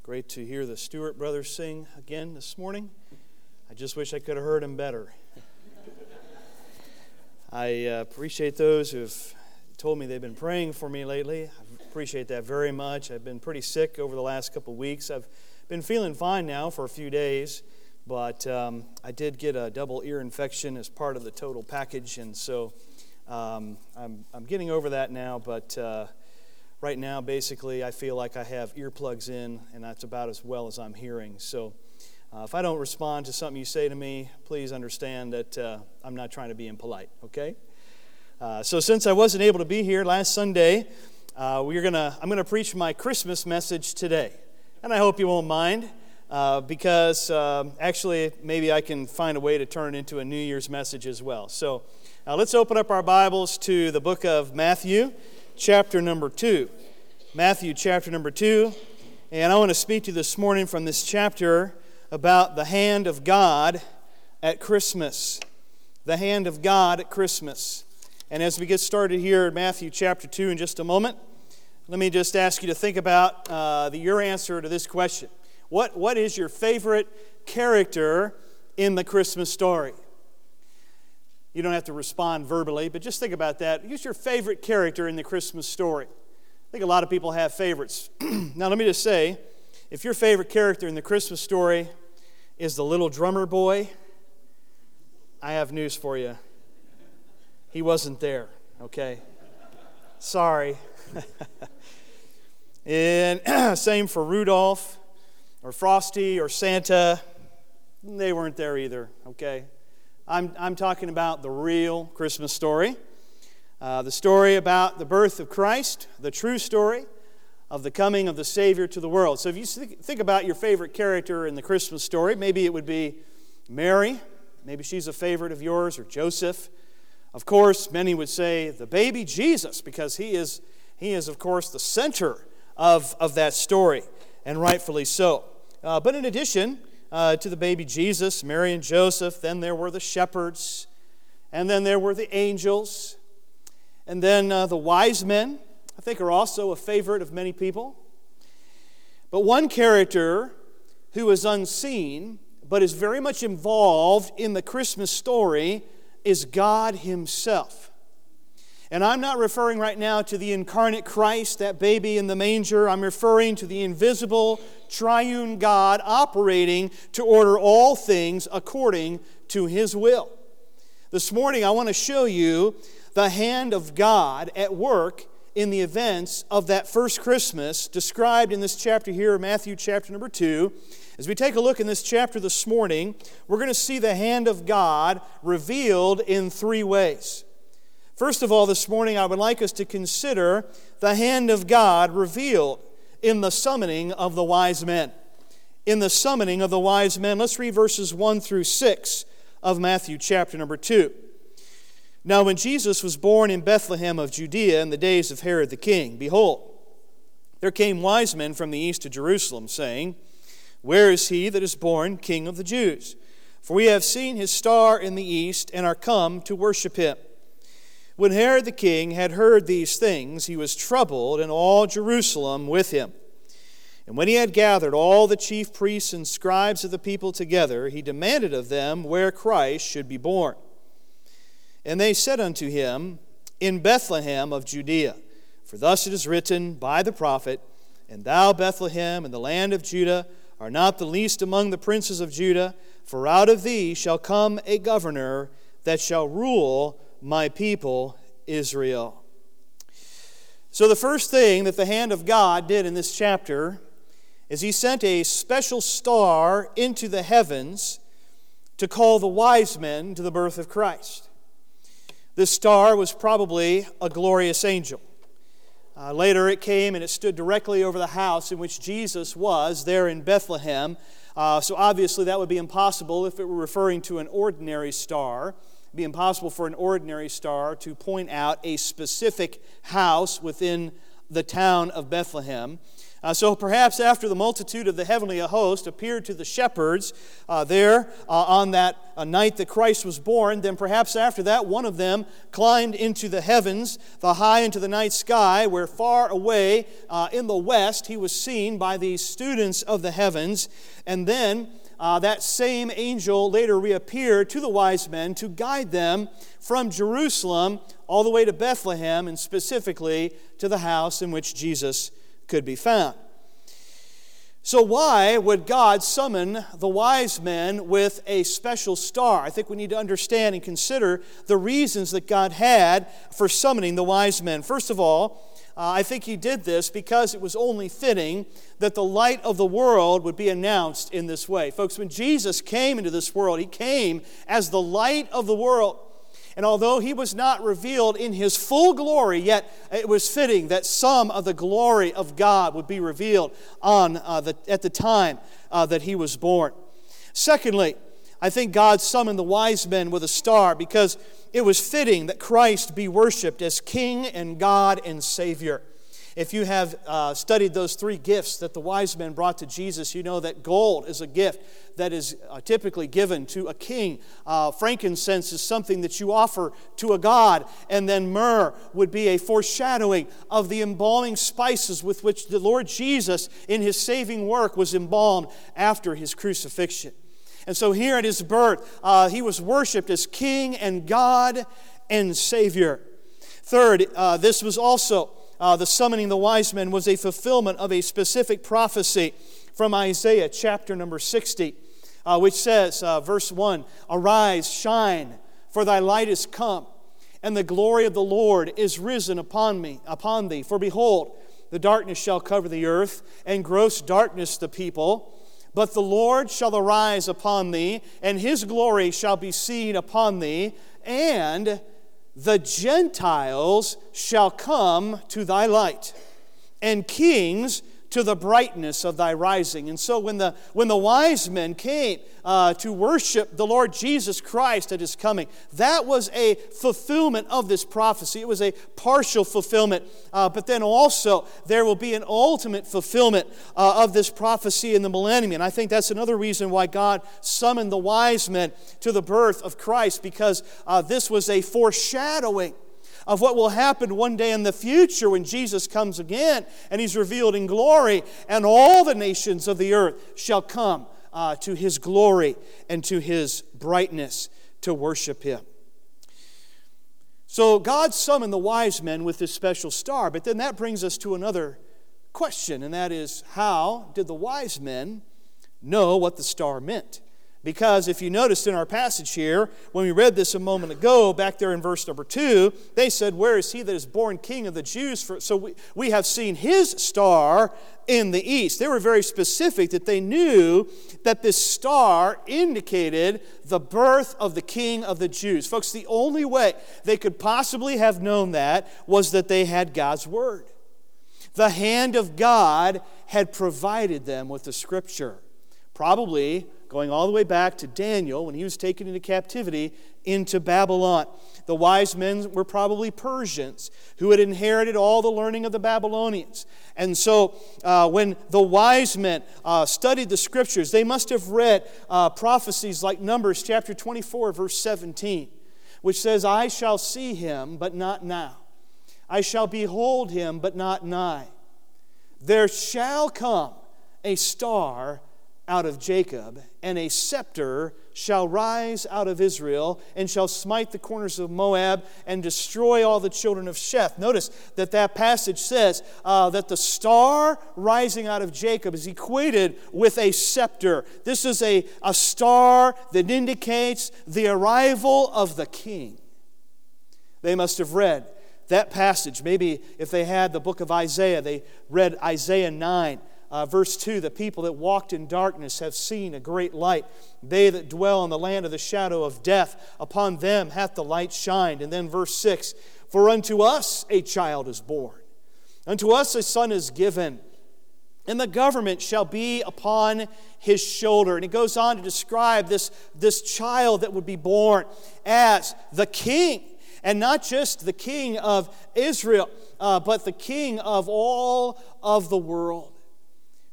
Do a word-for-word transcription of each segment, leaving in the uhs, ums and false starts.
Great to hear the Stewart brothers sing again this morning. I just wish I could have heard them better. I uh, appreciate those who have told me they've been praying for me lately. I appreciate that very much. I've been pretty sick over the last couple of weeks. I've been feeling fine now for a few days, but um, I did get a double ear infection as part of the total package, and so um, I'm, I'm getting over that now, but uh, right now, basically, I feel like I have earplugs in, and that's about as well as I'm hearing. So uh, if I don't respond to something you say to me, please understand that uh, I'm not trying to be impolite, okay? Uh, so since I wasn't able to be here last Sunday, uh, we're gonna I'm going to preach my Christmas message today. And I hope you won't mind, uh, because uh, actually maybe I can find a way to turn it into a New Year's message as well. So uh, let's open up our Bibles to the book of Matthew, chapter number two. Matthew chapter number two. And I want to speak to you this morning from this chapter about the hand of God at Christmas. The hand of God at Christmas. And as we get started here in Matthew chapter two in just a moment, let me just ask you to think about uh, the, your answer to this question. What, what is your favorite character in the Christmas story? You don't have to respond verbally, but just think about that. Who's your favorite character in the Christmas story? I think a lot of people have favorites. Now, let me just say, if your favorite character in the Christmas story is the little drummer boy, I have news for you. He wasn't there, okay? Sorry. And same for Rudolph or Frosty or Santa. They weren't there either, okay? I'm, I'm talking about the real Christmas story. Uh, the story about the birth of Christ, the true story of the coming of the Savior to the world. So if you think about your favorite character in the Christmas story, maybe it would be Mary. Maybe she's a favorite of yours, or Joseph. Of course, many would say the baby Jesus, because he is, he is of course, the center of, of that story, and rightfully so. Uh, but in addition uh, to the baby Jesus, Mary and Joseph, then there were the shepherds, and then there were the angels, and then uh, the wise men, I think, are also a favorite of many people. But one character who is unseen, but is very much involved in the Christmas story, is God Himself. And I'm not referring right now to the incarnate Christ, that baby in the manger. I'm referring to the invisible, triune God operating to order all things according to His will. This morning I want to show you the hand of God at work in the events of that first Christmas described in this chapter here, Matthew chapter number two. As we take a look in this chapter this morning, we're going to see the hand of God revealed in three ways. First of all, this morning I would like us to consider the hand of God revealed in the summoning of the wise men. In the summoning of the wise men, let's read verses one through six of Matthew chapter number two. Now when Jesus was born in Bethlehem of Judea in the days of Herod the king, behold, there came wise men from the east to Jerusalem, saying, Where is he that is born King of the Jews? For we have seen his star in the east, and are come to worship him. When Herod the king had heard these things, he was troubled, and all Jerusalem with him. And when he had gathered all the chief priests and scribes of the people together, he demanded of them where Christ should be born. And they said unto him, In Bethlehem of Judea. For thus it is written by the prophet, And thou, Bethlehem, in the land of Judah, are not the least among the princes of Judah, for out of thee shall come a governor that shall rule my people Israel. So the first thing that the hand of God did in this chapter is He sent a special star into the heavens to call the wise men to the birth of Christ. This star was probably a glorious angel. Uh, later it came and it stood directly over the house in which Jesus was, there in Bethlehem. Uh, so obviously that would be impossible if it were referring to an ordinary star. It would be impossible for an ordinary star to point out a specific house within the town of Bethlehem. Uh, so perhaps after the multitude of the heavenly host appeared to the shepherds uh, there uh, on that uh, night that Christ was born, then perhaps after that one of them climbed into the heavens, the high into the night sky, where far away uh, in the west he was seen by the students of the heavens. And then uh, that same angel later reappeared to the wise men to guide them from Jerusalem all the way to Bethlehem, and specifically to the house in which Jesus could be found. So why would God summon the wise men with a special star? I think we need to understand and consider the reasons that God had for summoning the wise men. First of all, uh, I think he did this because it was only fitting that the light of the world would be announced in this way. Folks, when Jesus came into this world, he came as the light of the world. And although he was not revealed in his full glory, yet it was fitting that some of the glory of God would be revealed on uh, the, at the time uh, that he was born. Secondly, I think God summoned the wise men with a star because it was fitting that Christ be worshiped as King and God and Savior. If you have uh, studied those three gifts that the wise men brought to Jesus, you know that gold is a gift that is uh, typically given to a king. Uh, frankincense is something that you offer to a god. And then myrrh would be a foreshadowing of the embalming spices with which the Lord Jesus in his saving work was embalmed after his crucifixion. And so here at his birth, uh, he was worshipped as King and God and Savior. Third, uh, this was also Uh, the summoning the wise men was a fulfillment of a specific prophecy from Isaiah chapter number sixty, uh, which says, uh, verse one, "Arise, shine, for thy light is come, and the glory of the Lord is risen upon me, upon thee. For behold, the darkness shall cover the earth, and gross darkness the people. But the Lord shall arise upon thee, and his glory shall be seen upon thee, and the Gentiles shall come to thy light, and kings to the brightness of thy rising." And so when the, when the wise men came uh, to worship the Lord Jesus Christ at his coming, that was a fulfillment of this prophecy. It was a partial fulfillment, uh, but then also there will be an ultimate fulfillment uh, of this prophecy in the millennium. And I think that's another reason why God summoned the wise men to the birth of Christ, because uh, this was a foreshadowing of what will happen one day in the future when Jesus comes again and he's revealed in glory, and all the nations of the earth shall come uh, to his glory and to his brightness to worship him. So God summoned the wise men with this special star, but then that brings us to another question, and that is, how did the wise men know what the star meant? Because if you noticed in our passage here, when we read this a moment ago, back there in verse number two, they said, "Where is he that is born King of the Jews?" For, so we, we have seen his star in the east. They were very specific that they knew that this star indicated the birth of the King of the Jews. Folks, the only way they could possibly have known that was that they had God's Word. The hand of God had provided them with the Scripture. Probably going all the way back to Daniel when he was taken into captivity into Babylon. The wise men were probably Persians who had inherited all the learning of the Babylonians. And so uh, when the wise men uh, studied the Scriptures, they must have read uh, prophecies like Numbers chapter twenty-four, verse seventeen, which says, "I shall see him, but not now. I shall behold him, but not nigh. There shall come a star out of Jacob, and a scepter shall rise out of Israel, and shall smite the corners of Moab, and destroy all the children of Sheth." Notice that that passage says uh, that the star rising out of Jacob is equated with a scepter. This is a, a star that indicates the arrival of the king. They must have read that passage. Maybe if they had the book of Isaiah, they read Isaiah nine. Uh, verse two, "The people that walked in darkness have seen a great light. They that dwell in the land of the shadow of death, upon them hath the light shined." And then verse six, "For unto us a child is born, unto us a son is given, and the government shall be upon his shoulder." And it goes on to describe this, this child that would be born as the king. And not just the king of Israel, uh, but the king of all of the world.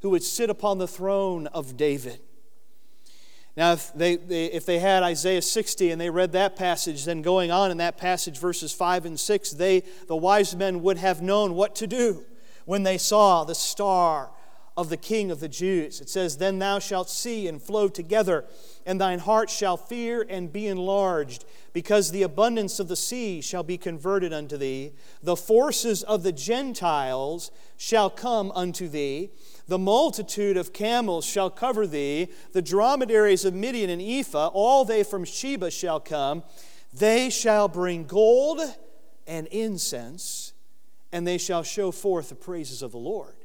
who would sit upon the throne of David. Now, if they, they, if they had Isaiah sixty and they read that passage, then going on in that passage, verses five and six, they, the wise men would have known what to do when they saw the star of the King of the Jews. It says, "Then thou shalt see and flow together, and thine heart shall fear and be enlarged, because the abundance of the sea shall be converted unto thee. The forces of the Gentiles shall come unto thee. The multitude of camels shall cover thee. The dromedaries of Midian and Ephah, all they from Sheba shall come. They shall bring gold and incense, and they shall show forth the praises of the Lord."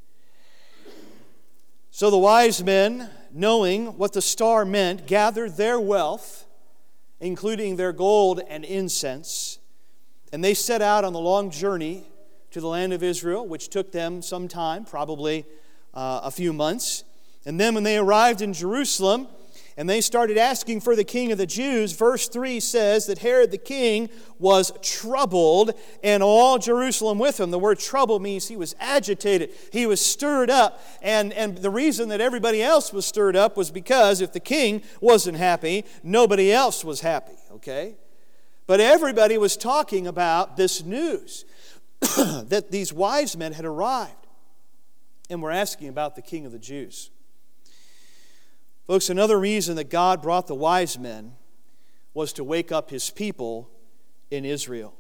So the wise men, knowing what the star meant, gathered their wealth, including their gold and incense, and they set out on the long journey to the land of Israel, which took them some time, probably uh, a few months. And then when they arrived in Jerusalem, and they started asking for the King of the Jews, verse three says that Herod the king was troubled, and all Jerusalem with him. The word trouble means he was agitated. He was stirred up. And, and the reason that everybody else was stirred up was because if the king wasn't happy, nobody else was happy, okay? But everybody was talking about this news that these wise men had arrived and were asking about the King of the Jews. Folks, another reason that God brought the wise men was to wake up His people in Israel.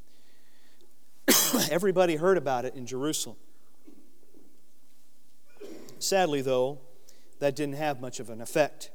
Everybody heard about it in Jerusalem. Sadly, though, that didn't have much of an effect.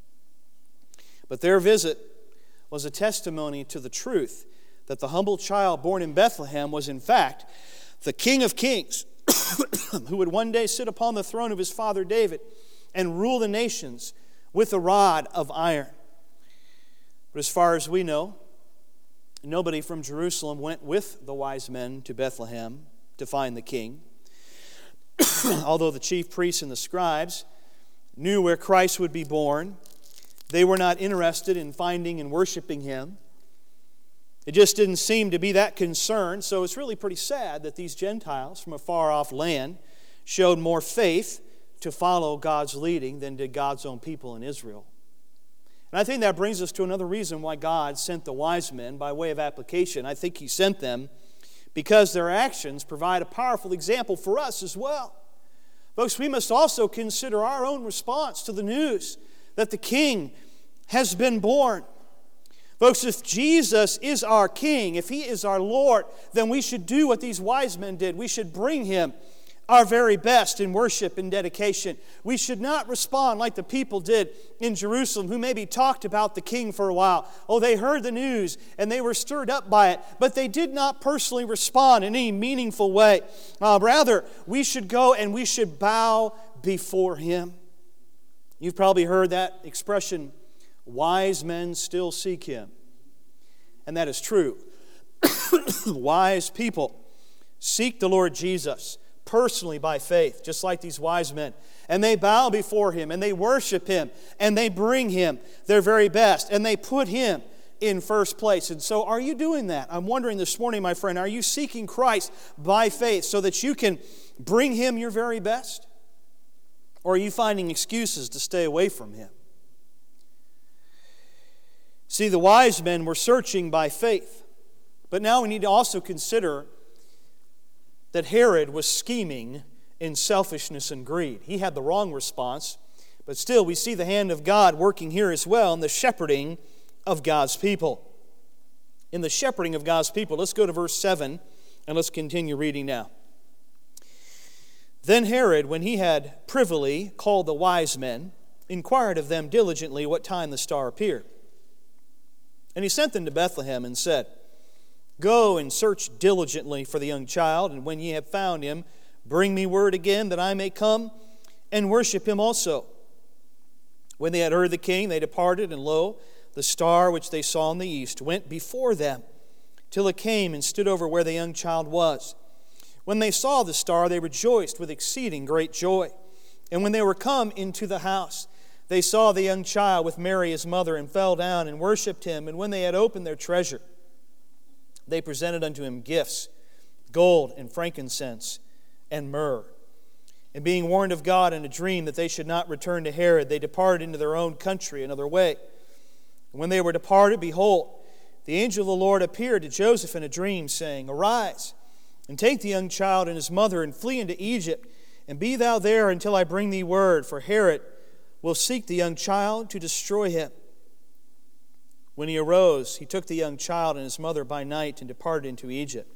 But their visit was a testimony to the truth that the humble child born in Bethlehem was in fact the King of Kings who would one day sit upon the throne of his father David and rule the nations with a rod of iron. But as far as we know, nobody from Jerusalem went with the wise men to Bethlehem to find the king. Although the chief priests and the scribes knew where Christ would be born, they were not interested in finding and worshiping Him. It just didn't seem to be that concerned, so it's really pretty sad that these Gentiles from a far-off land showed more faith to follow God's leading than did God's own people in Israel. And I think that brings us to another reason why God sent the wise men by way of application. I think He sent them because their actions provide a powerful example for us as well. Folks, we must also consider our own response to the news that the King has been born. Folks, if Jesus is our King, if He is our Lord, then we should do what these wise men did. We should bring Him our very best in worship and dedication. We should not respond like the people did in Jerusalem, who maybe talked about the king for a while. Oh, they heard the news and they were stirred up by it, but they did not personally respond in any meaningful way. Uh, rather, we should go and we should bow before Him. You've probably heard that expression, wise men still seek Him. And that is true. Wise people seek the Lord Jesus personally by faith, just like these wise men. And they bow before Him, and they worship Him, and they bring Him their very best, and they put Him in first place. And so are you doing that? I'm wondering this morning, my friend, are you seeking Christ by faith so that you can bring Him your very best? Or are you finding excuses to stay away from Him? See, the wise men were searching by faith. But now we need to also consider that Herod was scheming in selfishness and greed. He had the wrong response, but still we see the hand of God working here as well in the shepherding of God's people. In the shepherding of God's people, let's go to verse seven and let's continue reading now. Then Herod, when he had privily called the wise men, inquired of them diligently what time the star appeared. And he sent them to Bethlehem and said, Go and search diligently for the young child, and when ye have found him, bring me word again that I may come and worship him also. When they had heard the king, they departed, and lo, the star which they saw in the east went before them, till it came and stood over where the young child was. When they saw the star, they rejoiced with exceeding great joy. And when they were come into the house, they saw the young child with Mary his mother, and fell down and worshipped him. And when they had opened their treasure, they presented unto him gifts, gold and frankincense and myrrh. And being warned of God in a dream that they should not return to Herod, they departed into their own country another way. And when they were departed, behold, the angel of the Lord appeared to Joseph in a dream, saying, Arise, and take the young child and his mother, and flee into Egypt, and be thou there until I bring thee word, for Herod will seek the young child to destroy him. When he arose, he took the young child and his mother by night and departed into Egypt,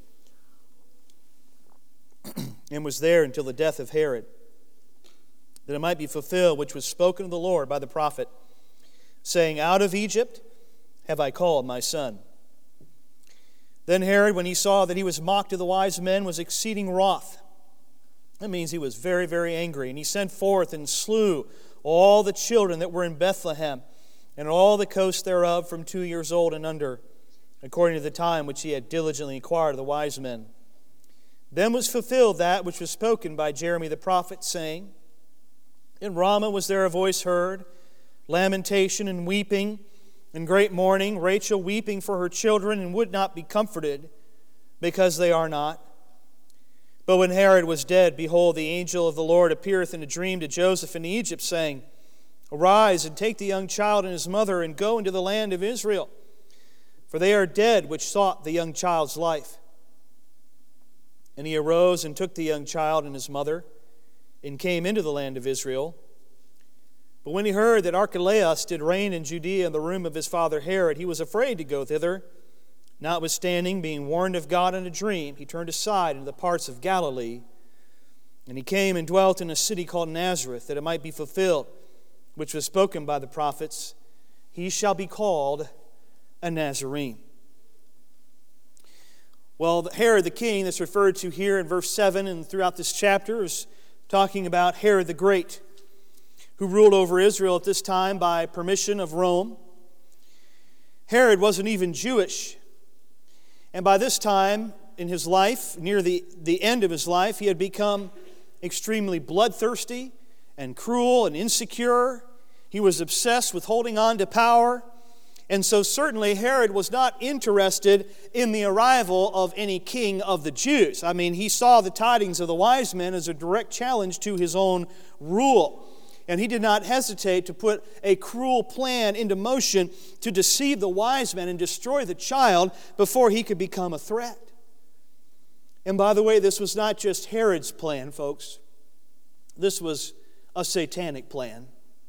and was there until the death of Herod, that it might be fulfilled which was spoken of the Lord by the prophet, saying, Out of Egypt have I called my son. Then Herod, when he saw that he was mocked of the wise men, was exceeding wroth. That means he was very, very angry. And he sent forth and slew all the children that were in Bethlehem, and all the coast thereof from two years old and under, according to the time which he had diligently inquired of the wise men. Then was fulfilled that which was spoken by Jeremy the prophet, saying, In Ramah was there a voice heard, lamentation and weeping, and great mourning, Rachel weeping for her children, and would not be comforted, because they are not. But when Herod was dead, behold, the angel of the Lord appeareth in a dream to Joseph in Egypt, saying, Arise, and take the young child and his mother, and go into the land of Israel, for they are dead which sought the young child's life. And he arose and took the young child and his mother, and came into the land of Israel. But when he heard that Archelaus did reign in Judea in the room of his father Herod, he was afraid to go thither. Notwithstanding, being warned of God in a dream, he turned aside into the parts of Galilee. And he came and dwelt in a city called Nazareth, that it might be fulfilled, which was spoken by the prophets, He shall be called a Nazarene. Well, Herod the king that's referred to here in verse seven and throughout this chapter is talking about Herod the Great, who ruled over Israel at this time by permission of Rome. Herod wasn't even Jewish. And by this time in his life, near the, the end of his life, he had become extremely bloodthirsty and cruel and insecure. He was obsessed with holding on to power. And so certainly Herod was not interested in the arrival of any king of the Jews. I mean, he saw the tidings of the wise men as a direct challenge to his own rule. And he did not hesitate to put a cruel plan into motion to deceive the wise men and destroy the child before he could become a threat. And by the way, this was not just Herod's plan, folks. This was a satanic plan.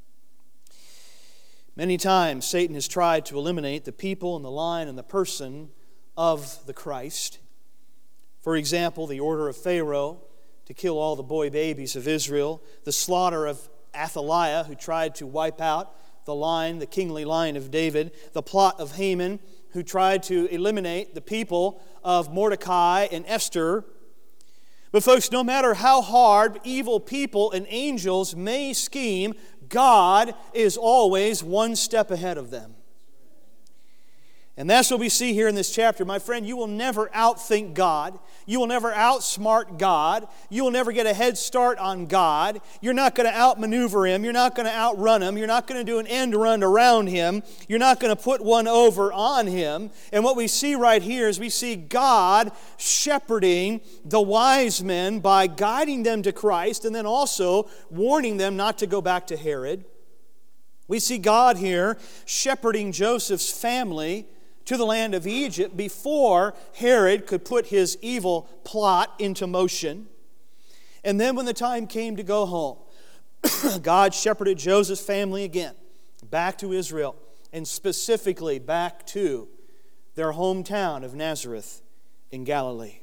Many times Satan has tried to eliminate the people and the line and the person of the Christ. For example, the order of Pharaoh to kill all the boy babies of Israel, the slaughter of Athaliah, who tried to wipe out the line, the kingly line of David, the plot of Haman, who tried to eliminate the people of Mordecai and Esther. But folks, no matter how hard evil people and angels may scheme, God is always one step ahead of them. And that's what we see here in this chapter. My friend, you will never outthink God. You will never outsmart God. You will never get a head start on God. You're not going to outmaneuver Him. You're not going to outrun Him. You're not going to do an end run around Him. You're not going to put one over on Him. And what we see right here is we see God shepherding the wise men by guiding them to Christ and then also warning them not to go back to Herod. We see God here shepherding Joseph's family to the land of Egypt before Herod could put his evil plot into motion. And then when the time came to go home, God shepherded Joseph's family again back to Israel, and specifically back to their hometown of Nazareth in Galilee.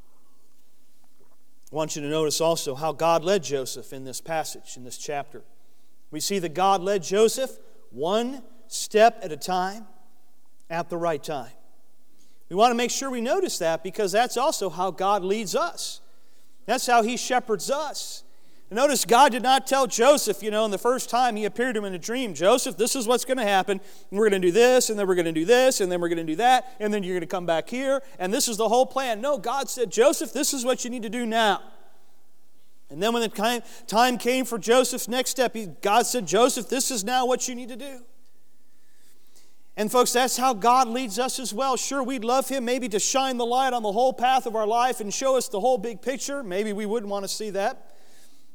I want you to notice also how God led Joseph in this passage, in this chapter. We see that God led Joseph one step at a time, at the right time. We want to make sure we notice that, because that's also how God leads us. That's how He shepherds us. And notice God did not tell Joseph, you know, in the first time He appeared to him in a dream, Joseph, this is what's going to happen. We're going to do this, and then we're going to do this, and then we're going to do that, and then you're going to come back here, and this is the whole plan. No, God said, Joseph, this is what you need to do now. And then when the time came for Joseph's next step, God said, Joseph, this is now what you need to do. And folks, that's how God leads us as well. Sure, we'd love Him maybe to shine the light on the whole path of our life and show us the whole big picture. Maybe we wouldn't want to see that.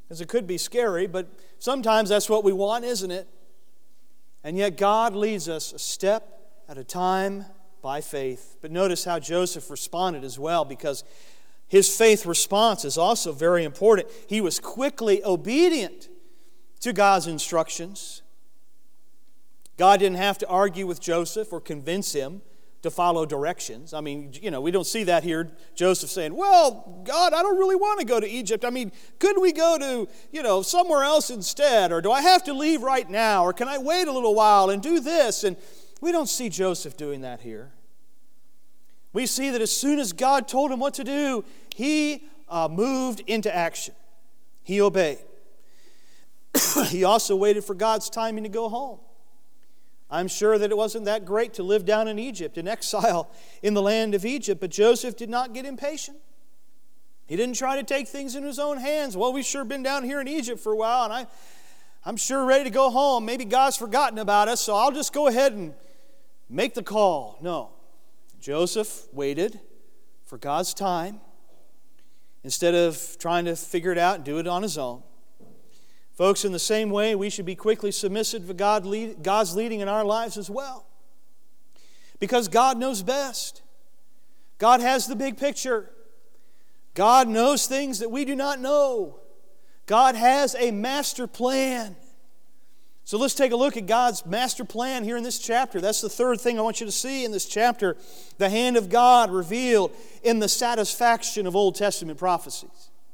because it could be scary, but sometimes that's what we want, isn't it? And yet God leads us a step at a time by faith. But notice how Joseph responded as well, because his faith response is also very important. He was quickly obedient to God's instructions. God didn't have to argue with Joseph or convince him to follow directions. I mean, you know, we don't see that here. Joseph saying, well, God, I don't really want to go to Egypt. I mean, could we go to, you know, somewhere else instead? Or do I have to leave right now? Or can I wait a little while and do this? And we don't see Joseph doing that here. We see that as soon as God told him what to do, he uh, moved into action. He obeyed. He also waited for God's timing to go home. I'm sure that it wasn't that great to live down in Egypt, in exile in the land of Egypt, but Joseph did not get impatient. He didn't try to take things in his own hands. Well, we've sure been down here in Egypt for a while, and I, I'm sure ready to go home. Maybe God's forgotten about us, so I'll just go ahead and make the call. No. Joseph waited for God's time instead of trying to figure it out and do it on his own. Folks, in the same way, we should be quickly submissive to God lead, God's leading in our lives as well. Because God knows best. God has the big picture. God knows things that we do not know. God has a master plan. So let's take a look at God's master plan here in this chapter. That's the third thing I want you to see in this chapter. The hand of God revealed in the satisfaction of Old Testament prophecies.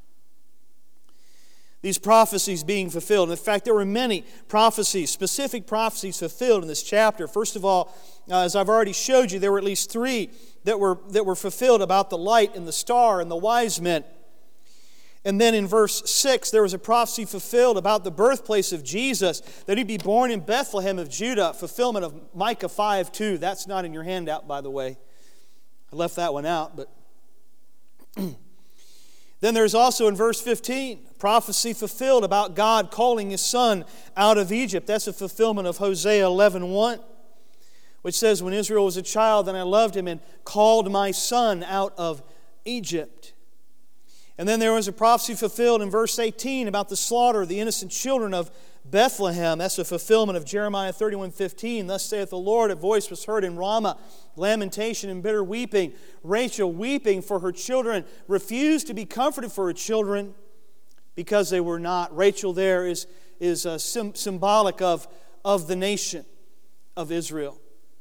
These prophecies being fulfilled. In fact, there were many prophecies, specific prophecies fulfilled in this chapter. First of all, uh, as I've already showed you, there were at least three that were, that were fulfilled about the light and the star and the wise men. And then in verse six, there was a prophecy fulfilled about the birthplace of Jesus, that he'd be born in Bethlehem of Judah, fulfillment of Micah five two. That's not in your handout, by the way. I left that one out, but... Then there's also in verse fifteen, prophecy fulfilled about God calling His Son out of Egypt. That's a fulfillment of Hosea eleven one, which says, when Israel was a child, then I loved him and called my son out of Egypt. And then there was a prophecy fulfilled in verse eighteen about the slaughter of the innocent children of Bethlehem. That's a fulfillment of Jeremiah thirty-one fifteen. Thus saith the Lord, a voice was heard in Ramah, lamentation and bitter weeping. Rachel weeping for her children, refused to be comforted for her children because they were not. Rachel there is, is uh, sim- symbolic of, of the nation of Israel.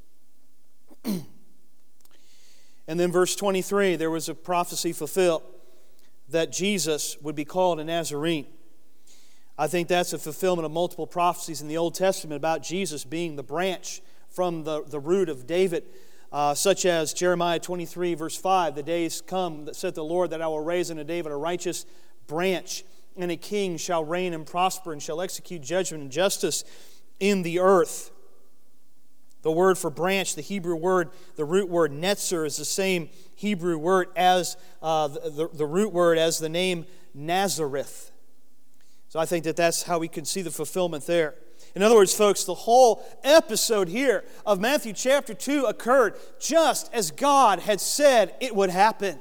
And then verse twenty-three, there was a prophecy fulfilled that Jesus would be called a Nazarene. I think that's a fulfillment of multiple prophecies in the Old Testament about Jesus being the branch from the, the root of David, uh, such as Jeremiah twenty-three, verse five, the days come, that saith the Lord, that I will raise unto David a righteous branch, and a king shall reign and prosper, and shall execute judgment and justice in the earth. The word for branch, the Hebrew word, the root word netzer, is the same Hebrew word as uh, the, the, the root word as the name Nazareth. So I think that that's how we can see the fulfillment there. In other words, folks, the whole episode here of Matthew chapter two occurred just as God had said it would happen.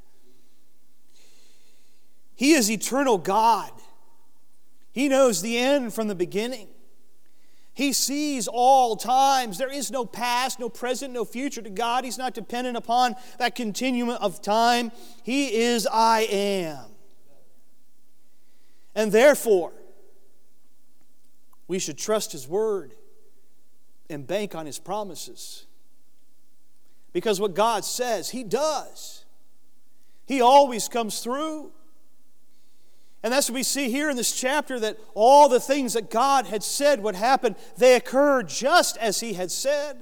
He is eternal God. He knows the end from the beginning. He sees all times. There is no past, no present, no future to God. He's not dependent upon that continuum of time. He is I am. And therefore, we should trust His Word and bank on His promises. Because what God says, He does. He always comes through. And that's what we see here in this chapter, that all the things that God had said would happen, they occurred just as He had said.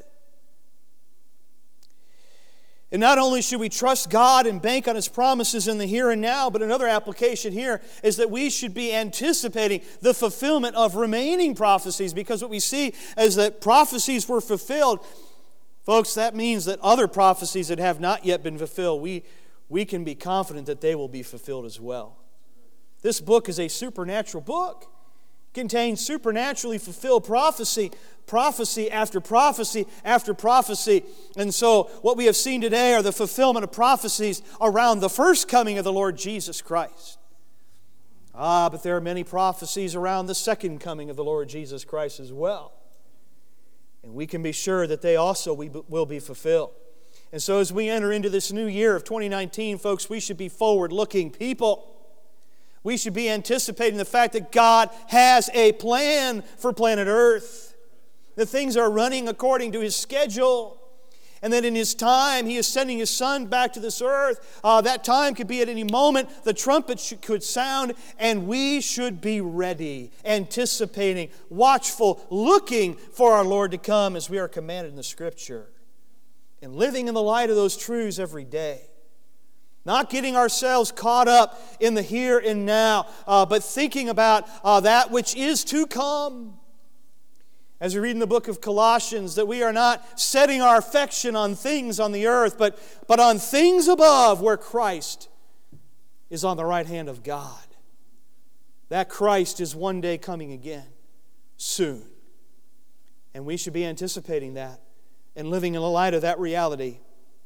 And not only should we trust God and bank on His promises in the here and now, but another application here is that we should be anticipating the fulfillment of remaining prophecies, because what we see is that prophecies were fulfilled. Folks, that means that other prophecies that have not yet been fulfilled, we, we can be confident that they will be fulfilled as well. This book is a supernatural book. It contains supernaturally fulfilled prophecy, prophecy after prophecy after prophecy. And so what we have seen today are the fulfillment of prophecies around the first coming of the Lord Jesus Christ. Ah, but there are many prophecies around the second coming of the Lord Jesus Christ as well. And we can be sure that they also will be fulfilled. And so as we enter into this new year of twenty nineteen, folks, we should be forward-looking people. We should be anticipating the fact that God has a plan for planet Earth. That things are running according to His schedule. And that in His time, He is sending His Son back to this earth. Uh, that time could be at any moment. The trumpet sh- could sound, and we should be ready, anticipating, watchful, looking for our Lord to come as we are commanded in the Scripture. And living in the light of those truths every day. Not getting ourselves caught up in the here and now, uh, but thinking about uh, that which is to come. As we read in the book of Colossians, that we are not setting our affection on things on the earth, but, but on things above where Christ is on the right hand of God. That Christ is one day coming again, soon. And we should be anticipating that and living in the light of that reality.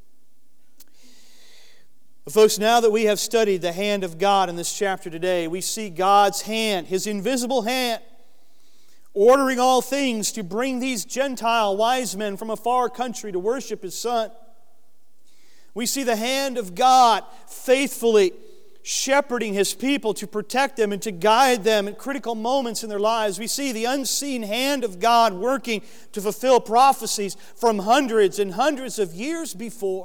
But folks, now that we have studied the hand of God in this chapter today, we see God's hand, His invisible hand, ordering all things to bring these Gentile wise men from a far country to worship His Son. We see the hand of God faithfully shepherding His people to protect them and to guide them in critical moments in their lives. We see the unseen hand of God working to fulfill prophecies from hundreds and hundreds of years before.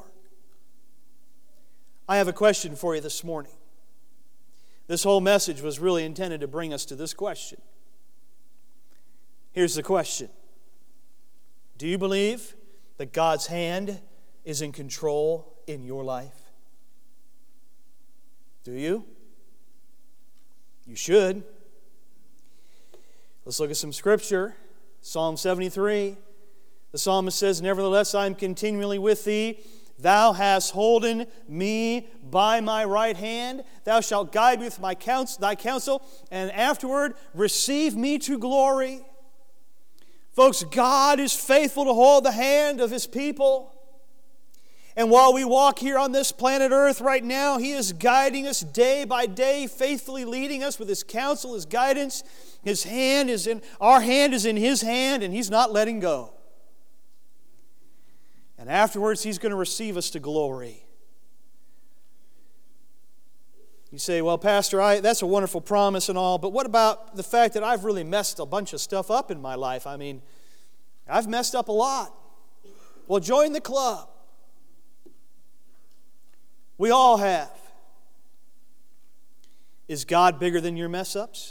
I have a question for you this morning. This whole message was really intended to bring us to this question. Here's the question. Do you believe that God's hand is in control in your life? Do you? You should. Let's look at some scripture. Psalm seventy-three. The psalmist says, "Nevertheless, I am continually with thee. Thou hast holden me by my right hand. Thou shalt guide me with my counsel, thy counsel, and afterward receive me to glory." Folks, God is faithful to hold the hand of His people. And while we walk here on this planet Earth right now, He is guiding us day by day, faithfully leading us with His counsel, His guidance. His hand is in, our hand is in His hand, and He's not letting go. And afterwards, He's going to receive us to glory. You say, well, Pastor, I, that's a wonderful promise and all, but what about the fact that I've really messed a bunch of stuff up in my life? I mean, I've messed up a lot. Well, join the club. We all have. Is God bigger than your mess-ups?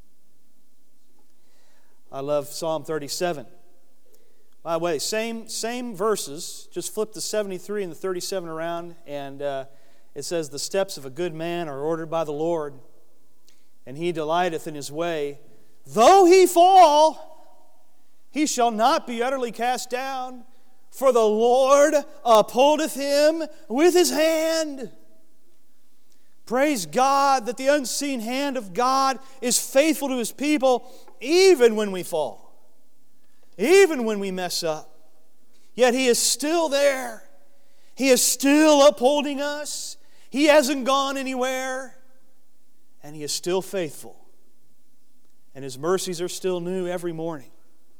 I love Psalm thirty-seven. By the way, same, same verses, just flip the seventy-three and the thirty-seven around, and uh, it says, "The steps of a good man are ordered by the Lord, and he delighteth in his way. Though he fall, he shall not be utterly cast down, for the Lord upholdeth him with His hand." Praise God that the unseen hand of God is faithful to His people even when we fall, even when we mess up. Yet He is still there. He is still upholding us. He hasn't gone anywhere. And He is still faithful. And His mercies are still new every morning.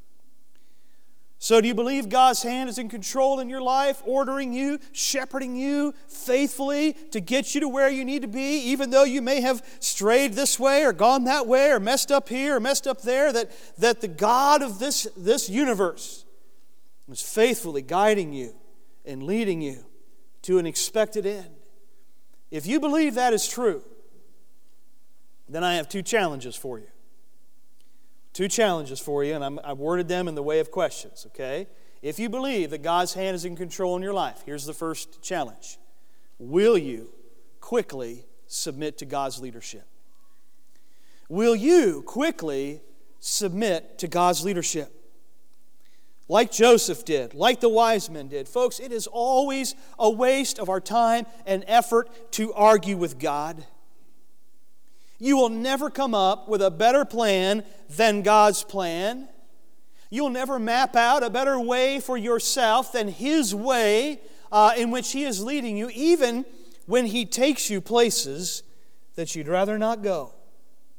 So do you believe God's hand is in control in your life, ordering you, shepherding you faithfully to get you to where you need to be, even though you may have strayed this way or gone that way or messed up here or messed up there, that, that the God of this, this universe is faithfully guiding you and leading you to an expected end? If you believe that is true, then I have two challenges for you. Two challenges for you, and I'm, I've worded them in the way of questions, okay? If you believe that God's hand is in control in your life, here's the first challenge. Will you quickly submit to God's leadership? Will you quickly submit to God's leadership? Like Joseph did, like the wise men did. Folks, it is always a waste of our time and effort to argue with God. You will never come up with a better plan than God's plan. You'll never map out a better way for yourself than His way uh, in which He is leading you, even when He takes you places that you'd rather not go.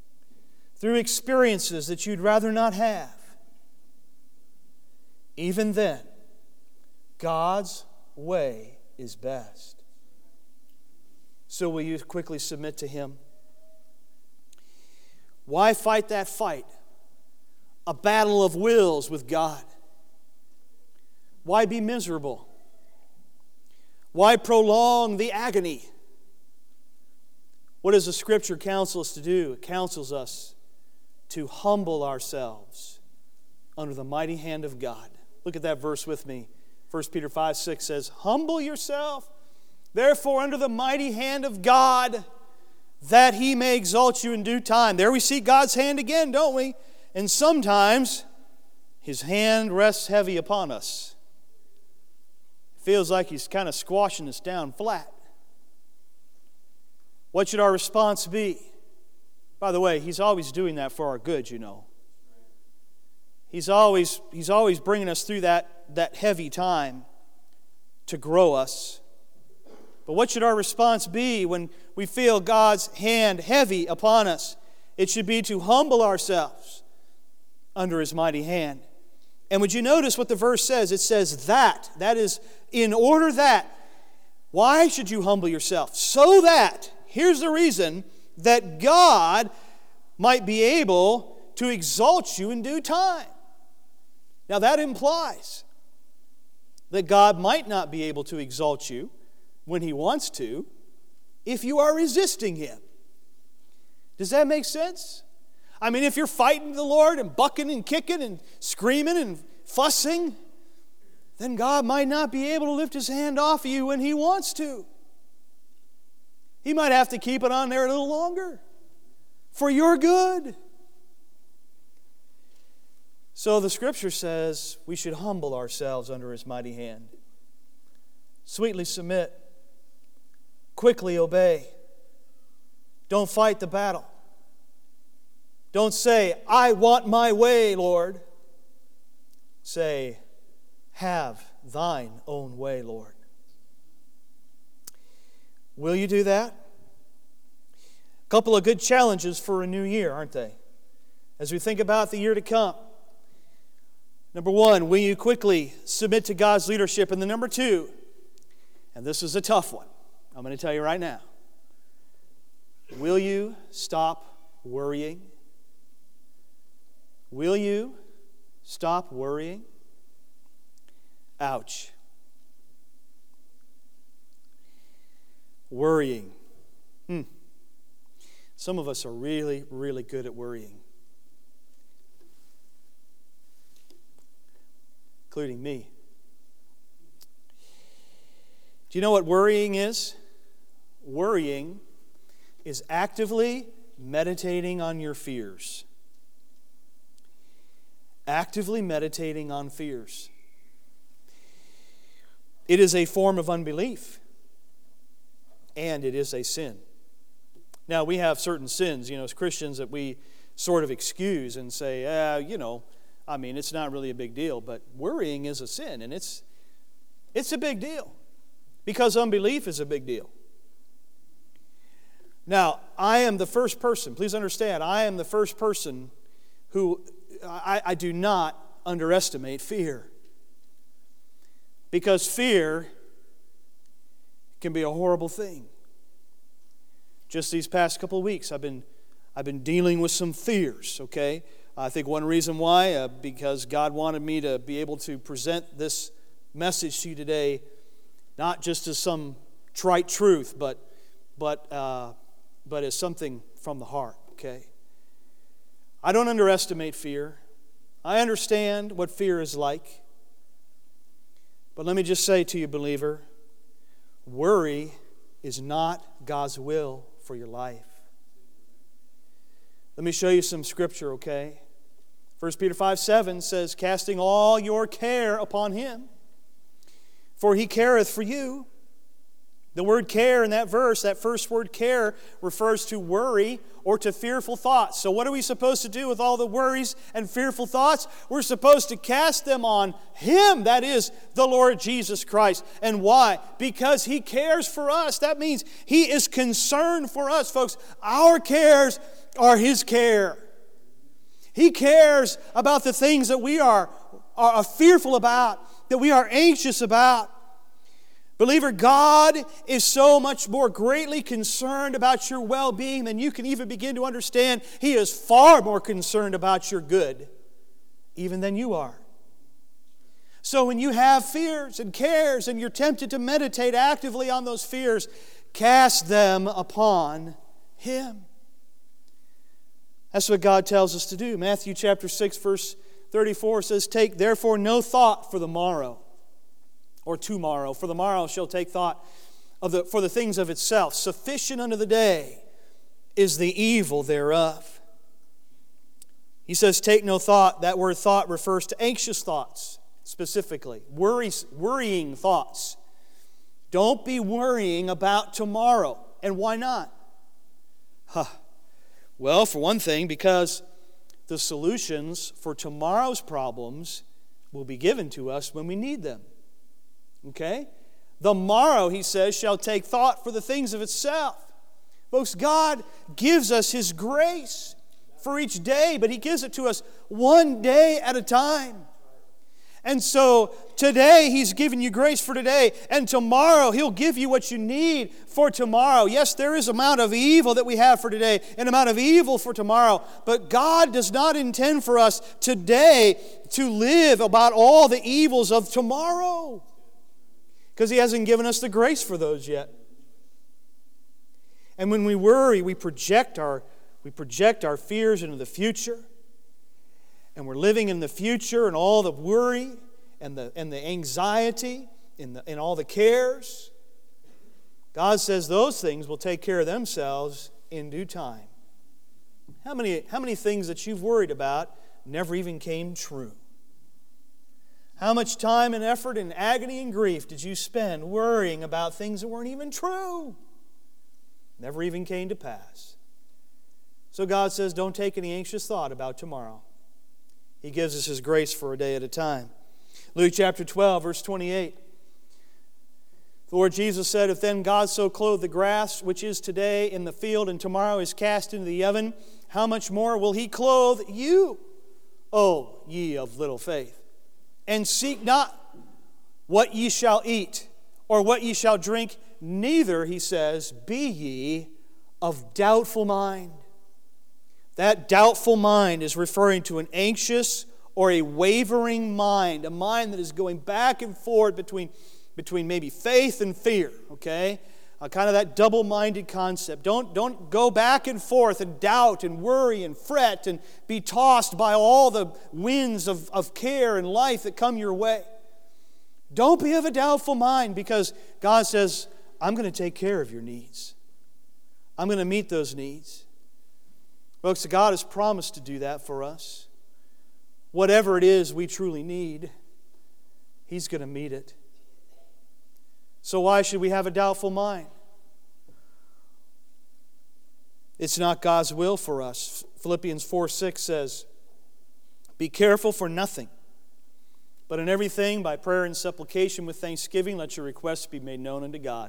through experiences that you'd rather not have, even then, God's way is best. So will you quickly submit to Him? Why fight that fight? A battle of wills with God. Why be miserable? Why prolong the agony? What does the Scripture counsel us to do? It counsels us to humble ourselves under the mighty hand of God. Look at that verse with me. First Peter five six says, "Humble yourself, therefore, under the mighty hand of God, that He may exalt you in due time." There we see God's hand again, don't we? And sometimes His hand rests heavy upon us. Feels like He's kind of squashing us down flat. What should our response be? By the way, He's always doing that for our good, you know. He's always, he's always bringing us through that, that heavy time to grow us. But what should our response be when we feel God's hand heavy upon us? It should be to humble ourselves under His mighty hand. And would you notice what the verse says? It says that. That is, in order that. Why should you humble yourself? So that, here's the reason, that God might be able to exalt you in due time. Now that implies that God might not be able to exalt you when He wants to if you are resisting Him. Does that make sense? I mean, if you're fighting the Lord and bucking and kicking and screaming and fussing, then God might not be able to lift His hand off of you when He wants to. He might have to keep it on there a little longer for your good. So the Scripture says we should humble ourselves under His mighty hand. Sweetly submit. Quickly obey. Don't fight the battle. Don't say, "I want my way, Lord." Say, "Have thine own way, Lord." Will you do that? A couple of good challenges for a new year, aren't they? As we think about the year to come. Number one, will you quickly submit to God's leadership? And the number two, and this is a tough one, I'm going to tell you right now. Will you stop worrying? Will you stop worrying? Ouch. Worrying. Hmm. Some of us are really, really good at worrying. Including me. Do you know what worrying is? Worrying is actively meditating on your fears. Actively meditating on fears. It is a form of unbelief. And it is a sin. Now, we have certain sins, you know, as Christians that we sort of excuse and say, ah, you know, I mean, it's not really a big deal. But worrying is a sin, and it's it's a big deal. Because unbelief is a big deal. Now, I am the first person, please understand, I am the first person who, I, I do not underestimate fear. Because fear can be a horrible thing. Just these past couple of weeks, I've been, I've been dealing with some fears, okay? I think one reason why, uh, because God wanted me to be able to present this message to you today, not just as some trite truth, but but uh, but as something from the heart, okay? I don't underestimate fear. I understand what fear is like. But let me just say to you, believer, worry is not God's will for your life. Let me show you some scripture, okay? First Peter five seven says, "Casting all your care upon Him, for He careth for you." The word care in that verse, that first word care, refers to worry or to fearful thoughts. So what are we supposed to do with all the worries and fearful thoughts? We're supposed to cast them on Him, that is, the Lord Jesus Christ. And why? Because He cares for us. That means He is concerned for us, folks. Our cares are His care. He cares about the things that we are, are fearful about, that we are anxious about. Believer, God is so much more greatly concerned about your well-being than you can even begin to understand. He is far more concerned about your good, even than you are. So when you have fears and cares and you're tempted to meditate actively on those fears, cast them upon Him. That's what God tells us to do. Matthew chapter six, verse thirty-four says, "Take therefore no thought for the morrow," or tomorrow. "For the morrow shall take thought of the, for the things of itself. Sufficient unto the day is the evil thereof." He says, take no thought. That word thought refers to anxious thoughts, specifically. Worry, worrying thoughts. Don't be worrying about tomorrow. And why not? Huh. Well, for one thing, because the solutions for tomorrow's problems will be given to us when we need them. Okay? The morrow, he says, shall take thought for the things of itself. Folks, God gives us His grace for each day, but He gives it to us one day at a time. And so today He's giving you grace for today, and tomorrow He'll give you what you need for tomorrow. Yes, there is an amount of evil that we have for today, an amount of evil for tomorrow, but God does not intend for us today to live about all the evils of tomorrow, because He hasn't given us the grace for those yet. And when we worry, we project our, we project our fears into the future. And we're living in the future and all the worry and the, and the anxiety and, the, and all the cares. God says those things will take care of themselves in due time. How many, how many things that you've worried about never even came true? How much time and effort and agony and grief did you spend worrying about things that weren't even true? Never even came to pass. So God says, don't take any anxious thought about tomorrow. He gives us His grace for a day at a time. Luke chapter twelve, verse twenty-eight. The Lord Jesus said, "If then God so clothe the grass, which is today in the field, and tomorrow is cast into the oven, how much more will He clothe you, O ye of little faith? And seek not what ye shall eat, or what ye shall drink, neither," He says, "be ye of doubtful mind." That doubtful mind is referring to an anxious or a wavering mind, a mind that is going back and forth between, between maybe faith and fear, okay? Uh, kind of that double-minded concept. Don't, don't go back and forth and doubt and worry and fret and be tossed by all the winds of, of care and life that come your way. Don't be of a doubtful mind, because God says, I'm going to take care of your needs. I'm going to meet those needs. Folks, God has promised to do that for us. Whatever it is we truly need, He's going to meet it. So why should we have a doubtful mind? It's not God's will for us. Philippians four six says, "Be careful for nothing, but in everything by prayer and supplication with thanksgiving let your requests be made known unto God."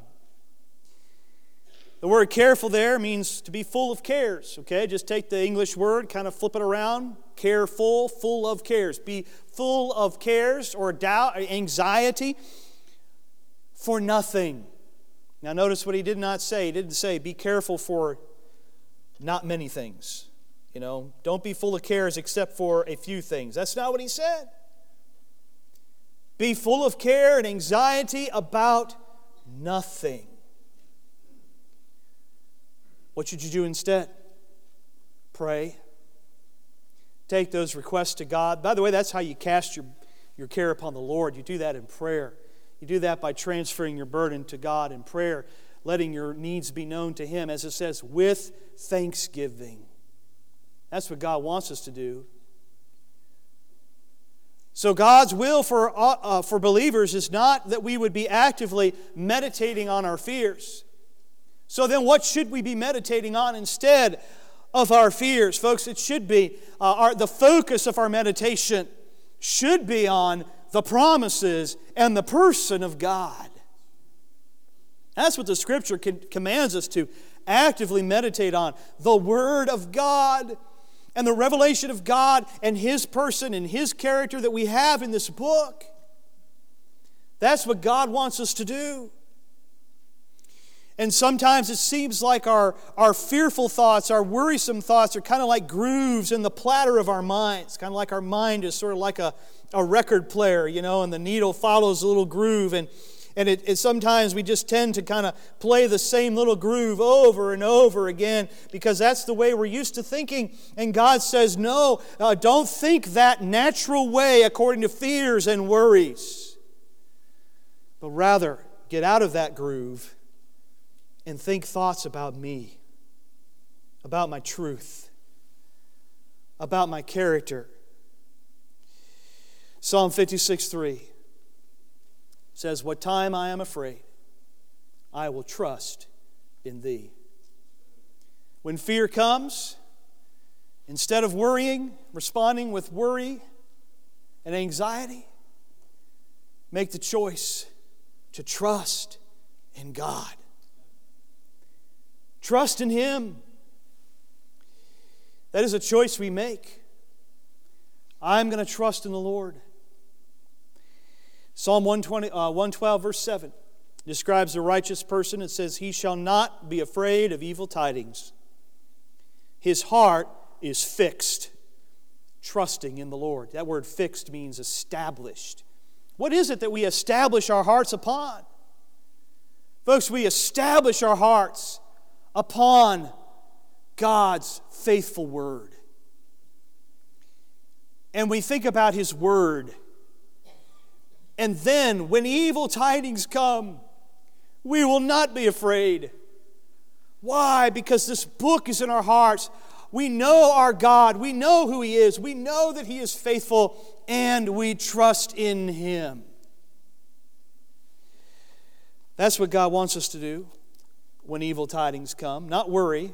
The word careful there means to be full of cares, okay? Just take the English word, kind of flip it around. Careful, full of cares. Be full of cares or doubt, anxiety for nothing. Now notice what he did not say. He didn't say be careful for not many things. You know, don't be full of cares except for a few things. That's not what he said. Be full of care and anxiety about nothing. What should you do instead? Pray. Take those requests to God. By the way, that's how you cast your, your care upon the Lord. You do that in prayer. You do that by transferring your burden to God in prayer, letting your needs be known to Him, as it says, with thanksgiving. That's what God wants us to do. So God's will for, uh, uh, for believers is not that we would be actively meditating on our fears. So then what should we be meditating on instead of our fears? Folks, it should be, uh, our, the focus of our meditation should be on the promises and the person of God. That's what the Scripture can, commands us to actively meditate on. The Word of God. and the revelation of God and His person and His character that we have in this book. That's what God wants us to do. And sometimes it seems like our, our fearful thoughts, our worrisome thoughts are kind of like grooves in the platter of our minds. Kind of like our mind is sort of like a, a record player, you know, and the needle follows a little groove. And, and it, it sometimes we just tend to kind of play the same little groove over and over again because that's the way we're used to thinking. And God says, no, uh, don't think that natural way according to fears and worries. But rather, get out of that groove and think thoughts about me, about my truth, about my character. Psalm fifty-six three says, "What time I am afraid, I will trust in Thee." When fear comes, instead of worrying, responding with worry and anxiety, make the choice to trust in God. Trust in Him. That is a choice we make. I'm going to trust in the Lord. Psalm one twenty, uh, one twelve, verse seven describes the righteous person. It says, "He shall not be afraid of evil tidings. His heart is fixed, trusting in the Lord." That word fixed means established. What is it that we establish our hearts upon? Folks, we establish our hearts upon God's faithful Word. And we think about His Word. And then, when evil tidings come, we will not be afraid. Why? Because this book is in our hearts. We know our God. We know who He is. We know that He is faithful, and we trust in Him. That's what God wants us to do when evil tidings come. Not worry,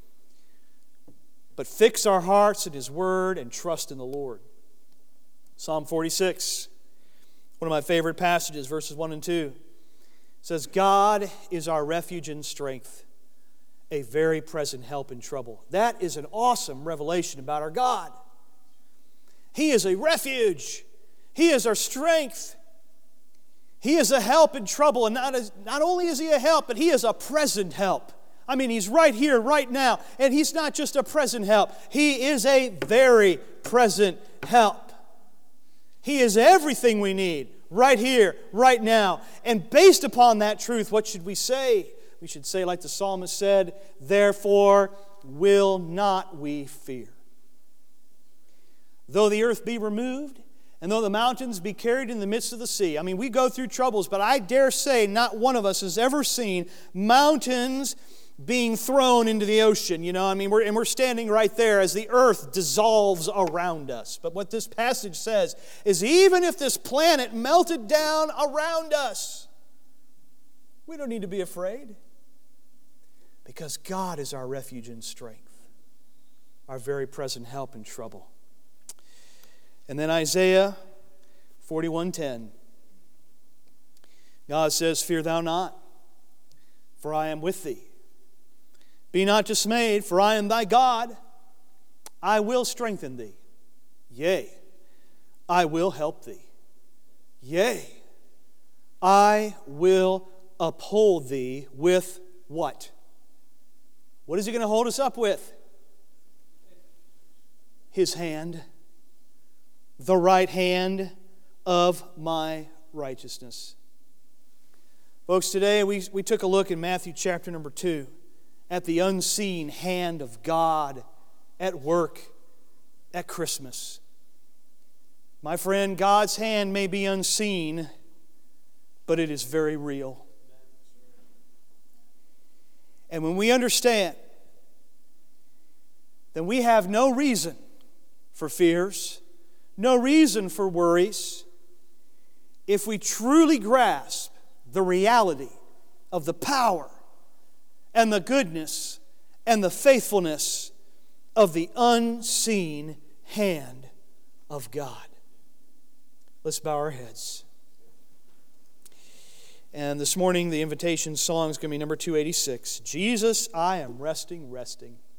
but fix our hearts in His Word and trust in the Lord. Psalm forty-six, one of my favorite passages, verses one and two, says, "God is our refuge and strength, a very present help in trouble." That is an awesome revelation about our God. He is a refuge. He is our strength. He is a help in trouble. And not, as, not only is He a help, but He is a present help. I mean, He's right here, right now. And He's not just a present help. He is a very present help. He is everything we need, right here, right now. And based upon that truth, what should we say? We should say, like the psalmist said, "Therefore will not we fear. Though the earth be removed, and though the mountains be carried in the midst of the sea." I mean, we go through troubles, but I dare say not one of us has ever seen mountains being thrown into the ocean. You know, I mean, we're, and we're standing right there as the earth dissolves around us. But what this passage says is even if this planet melted down around us, we don't need to be afraid because God is our refuge and strength, our very present help in trouble. And then Isaiah forty-one ten. God says, "Fear thou not, for I am with thee. Be not dismayed, for I am thy God. I will strengthen thee. Yea, I will help thee. Yea, I will uphold thee with" what? What is He going to hold us up with? His hand. The right hand of my righteousness. Folks, today we, we took a look in Matthew chapter number two at the unseen hand of God at work at Christmas. My friend, God's hand may be unseen, but it is very real. And when we understand, then we have no reason for fears, no reason for worries, if we truly grasp the reality of the power and the goodness and the faithfulness of the unseen hand of God. Let's bow our heads. And this morning, the invitation song is going to be number two eighty-six. Jesus, I am resting, resting.